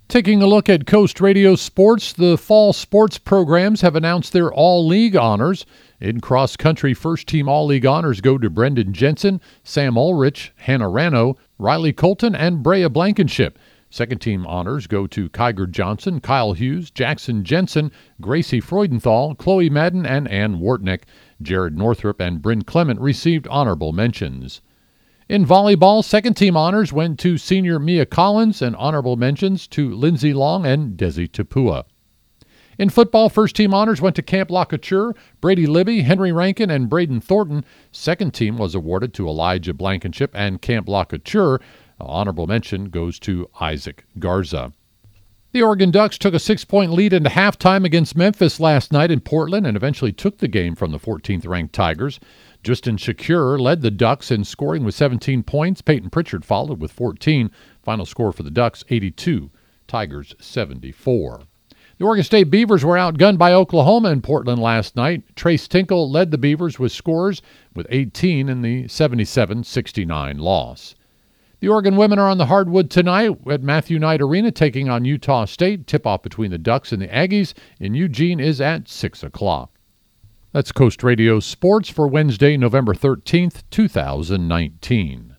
Taking a look at Coast Radio Sports, the fall sports programs have announced their All-League honors. In cross-country, first-team All-League honors go to Brendan Jensen, Sam Ulrich, Hannah Rano, Riley Colton, and Brea Blankenship. Second-team honors go to Kyger Johnson, Kyle Hughes, Jackson Jensen, Gracie Freudenthal, Chloe Madden, and Ann Wartnick. Jared Northrup and Bryn Clement received honorable mentions. In volleyball, second-team honors went to senior Mia Collins and honorable mentions to Lindsay Long and Desi Tapua. In football, first-team honors went to Camp Lacouture, Brady Libby, Henry Rankin, and Braden Thornton. Second team was awarded to Elijah Blankenship and Camp Lacouture. Honorable mention goes to Isaac Garza. The Oregon Ducks took a 6-point lead into halftime against Memphis last night in Portland and eventually took the game from the 14th-ranked Tigers. Justin Shakir led the Ducks in scoring with 17 points. Peyton Pritchard followed with 14. Final score for the Ducks, 82. Tigers, 74. The Oregon State Beavers were outgunned by Oklahoma in Portland last night. Trace Tinkle led the Beavers with scores with 18 in the 77-69 loss. The Oregon women are on the hardwood tonight at Matthew Knight Arena taking on Utah State. Tip-off between the Ducks and the Aggies in Eugene is at 6 o'clock. That's Coast Radio Sports for Wednesday, November 13th, 2019.